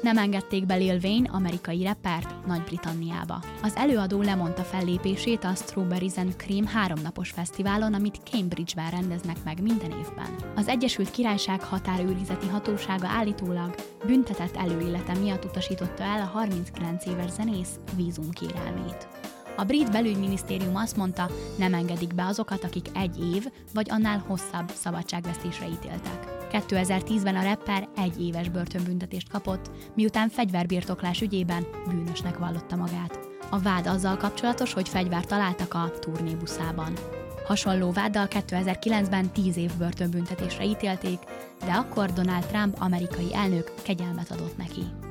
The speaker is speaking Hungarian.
Nem engedték be Lil Wayne, amerikai rappert, Nagy-Britanniába. Az előadó lemondta fellépését a Strawberries and Cream 3 napos fesztiválon, amit Cambridge-ben rendeznek meg minden évben. Az Egyesült Királyság határőrizeti hatósága állítólag büntetett előélete miatt utasította el a 39 éves zenész vízumkérelmét. A brit belügyminisztérium azt mondta, nem engedik be azokat, akik 1 év vagy annál hosszabb szabadságvesztésre ítéltek. 2010-ben a rapper 1 éves börtönbüntetést kapott, miután fegyverbirtoklás ügyében bűnösnek vallotta magát. A vád azzal kapcsolatos, hogy fegyvert találtak a turnébuszában. Hasonló váddal 2009-ben 10 év börtönbüntetésre ítélték, de akkor Donald Trump amerikai elnök kegyelmet adott neki.